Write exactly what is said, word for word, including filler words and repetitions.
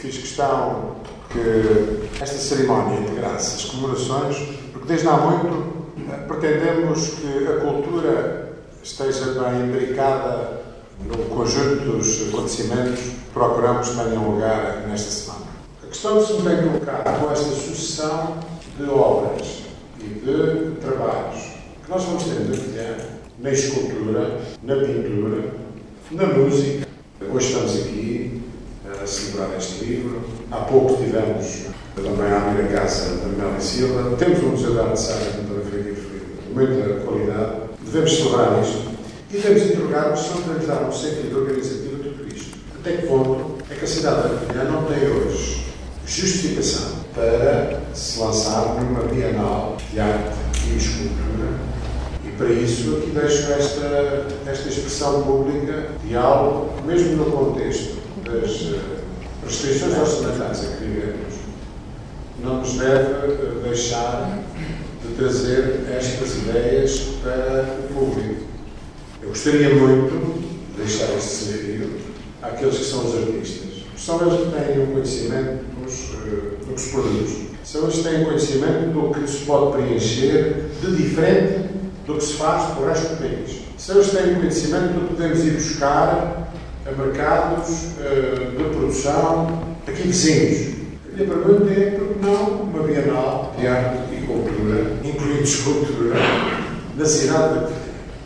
fiz questão que esta cerimónia integrasse as comemorações, porque desde há muito pretendemos que a cultura esteja bem imbricada no conjunto dos acontecimentos que procuramos que tenham lugar nesta semana. A questão que se me tem colocado com esta sucessão de obras e de trabalhos que nós vamos ter na escultura, na pintura, na música. Hoje estamos aqui a celebrar este livro. Há pouco tivemos também a abrir a casa da Meli Silva. Temos um Museu de Arte Sacra, como também foi aqui referido, de muita qualidade. Devemos celebrar isto e devemos interrogar-nos se não podemos dar um sentido organizativo a tudo isto. Até que ponto é que a cidade da Covilhã não tem hoje justificação para se lançar numa Bienal de Arte e Escultura? E para isso aqui deixo esta, esta expressão pública de algo, mesmo no contexto das uh, restrições orçamentais a que vivemos, não nos deve deixar de trazer estas ideias para o público. Eu gostaria muito de deixar este desafio àqueles que são os artistas. São eles que têm o conhecimento dos, uh, do que se produz. São eles que têm o conhecimento do que se pode preencher de diferente do que se faz para o resto do país. São eles que têm o conhecimento do que podemos ir buscar a mercados uh, de produção aqui vizinhos. A minha pergunta é, por que não uma Bienal de Arte e Cultura, incluindo escultura, na cidade de